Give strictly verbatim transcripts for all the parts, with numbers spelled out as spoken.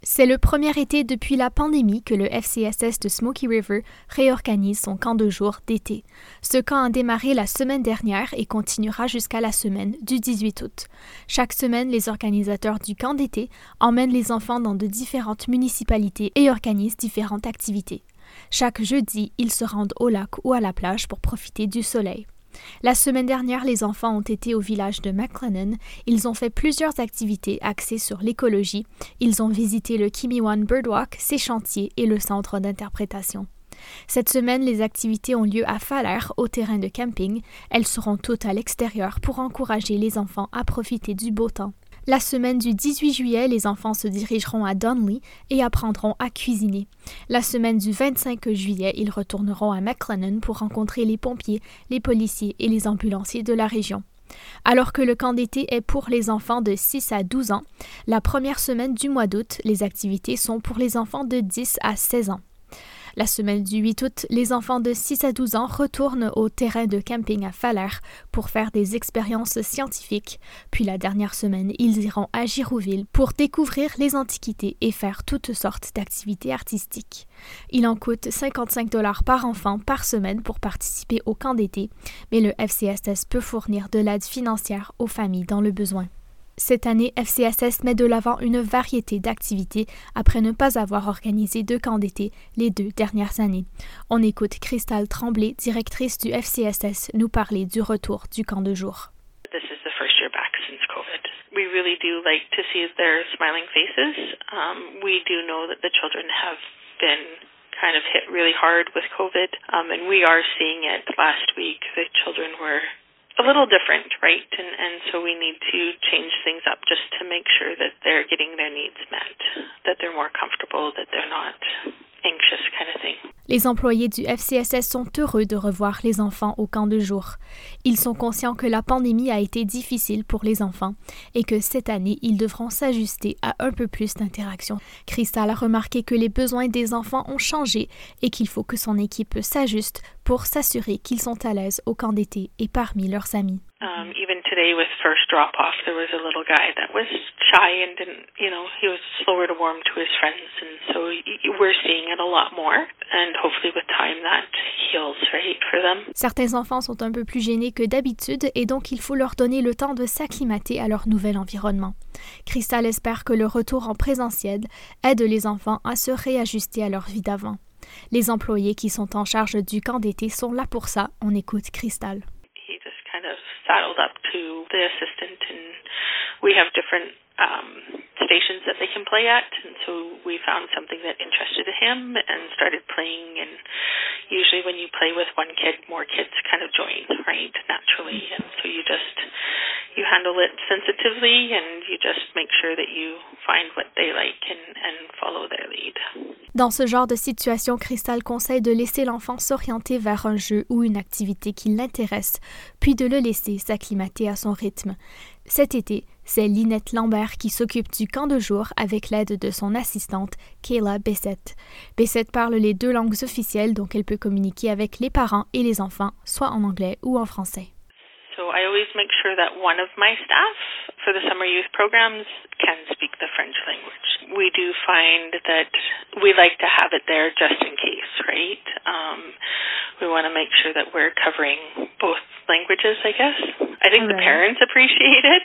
C'est le premier été depuis la pandémie que le F C S S de Smoky River réorganise son camp de jour d'été. Ce camp a démarré la semaine dernière et continuera jusqu'à la semaine du dix-huit août. Chaque semaine, les organisateurs du camp d'été emmènent les enfants dans de différentes municipalités et organisent différentes activités. Chaque jeudi, ils se rendent au lac ou à la plage pour profiter du soleil. La semaine dernière, les enfants ont été au village de McLennan. Ils ont fait plusieurs activités axées sur l'écologie. Ils ont visité le Kimiwan Birdwalk, ses chantiers et le centre d'interprétation. Cette semaine, les activités ont lieu à Falaire, au terrain de camping. Elles seront toutes à l'extérieur pour encourager les enfants à profiter du beau temps. La semaine du dix-huit juillet, les enfants se dirigeront à Donnelly et apprendront à cuisiner. La semaine du vingt-cinq juillet, ils retourneront à McLennan pour rencontrer les pompiers, les policiers et les ambulanciers de la région. Alors que le camp d'été est pour les enfants de six à douze ans, la première semaine du mois d'août, les activités sont pour les enfants de dix à seize ans. La semaine du huit août, les enfants de six à douze ans retournent au terrain de camping à Falaire pour faire des expériences scientifiques. Puis la dernière semaine, ils iront à Girouville pour découvrir les antiquités et faire toutes sortes d'activités artistiques. Il en coûte cinquante-cinq dollars par enfant par semaine pour participer au camp d'été, mais le F C S S peut fournir de l'aide financière aux familles dans le besoin. Cette année, F C S S met de l'avant une variété d'activités après ne pas avoir organisé de camp d'été les deux dernières années. On écoute Christale Tremblay, directrice du F C S S, nous parler du retour du camp de jour. This is the first year back since COVID. We really do like to see their smiling faces. Um, we do know that the children have been kind of hit really hard with COVID, um, and we are seeing it. Last week, the children were a little different, right? And and so we need to change things up just to make sure that they're getting their needs met, that they're more comfortable, that they're not anxious kind of thing. Les employés du F C S S sont heureux de revoir les enfants au camp de jour. Ils sont conscients que la pandémie a été difficile pour les enfants et que cette année, ils devront s'ajuster à un peu plus d'interaction. Christale a remarqué que les besoins des enfants ont changé et qu'il faut que son équipe s'ajuste pour s'assurer qu'ils sont à l'aise au camp d'été et parmi leurs amis. Um, even today with first drop-off, there was a little guy that was shy and didn't, you know, he was slower to warm to his friends. And so y- we're seeing it a lot more. And hopefully with time that heals, right, for them. Certains enfants sont un peu plus gênés que d'habitude et donc il faut leur donner le temps de s'acclimater à leur nouvel environnement. Christale espère que le retour en présentiel aide les enfants à se réajuster à leur vie d'avant. Les employés qui sont en charge du camp d'été sont là pour ça. On écoute Christale. He just kind of saddled up to the assistant, and we have different um, stations that they can play at, and so we found something that interested him and started playing. And usually when you play with one kid, more kids kind of join, right, naturally. And so you just, you handle it sensitively, and you just make sure that you find what they like and, and follow their lead. Dans ce genre de situation, Christale conseille de laisser l'enfant s'orienter vers un jeu ou une activité qui l'intéresse, puis de le laisser s'acclimater à son rythme. Cet été, c'est Lynette Lambert qui s'occupe du camp de jour avec l'aide de son assistante, Kayla Bessette. Bessette parle les deux langues officielles, donc elle peut communiquer avec les parents et les enfants, soit en anglais ou en français. So I always make sure that one of my staff for the summer youth programs can speak the French language. We do find that we like to have it there just in case, right? Um, we want to make sure that we're covering both languages, I guess. I think right. The parents appreciate it,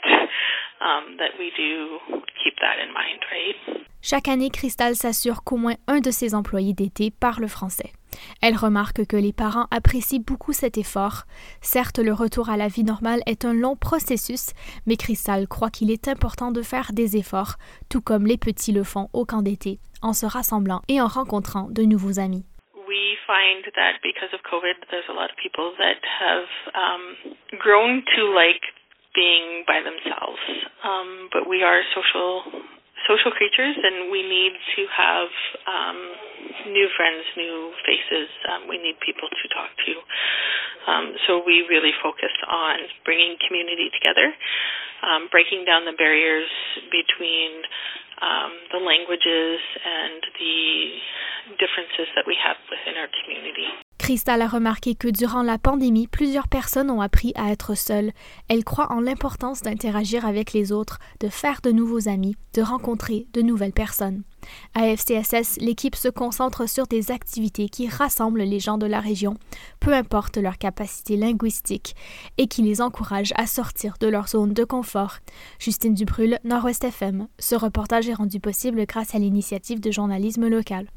um, that we do keep that in mind, right? Chaque année, Christale s'assure qu'au moins un de ses employés d'été parle français. Elle remarque que les parents apprécient beaucoup cet effort. Certes, le retour à la vie normale est un long processus, mais Christale croit qu'il est important de faire des efforts, tout comme les petits le font au camp d'été, en se rassemblant et en rencontrant de nouveaux amis. We find that because of COVID, there's a lot of people that have um, grown to like being by themselves, um, but we are social social creatures, and we need to have um, new friends, new faces. Um, we need people to talk to. Um, so we really focus on bringing community together, um, breaking down the barriers between um, the languages and the differences that we have within our community. Cristal a remarqué que durant la pandémie, plusieurs personnes ont appris à être seules. Elle croit en l'importance d'interagir avec les autres, de faire de nouveaux amis, de rencontrer de nouvelles personnes. À F C S S, l'équipe se concentre sur des activités qui rassemblent les gens de la région, peu importe leur capacité linguistique, et qui les encouragent à sortir de leur zone de confort. Justine Dubrul, Nord-Ouest F M. Ce reportage est rendu possible grâce à l'initiative de journalisme local.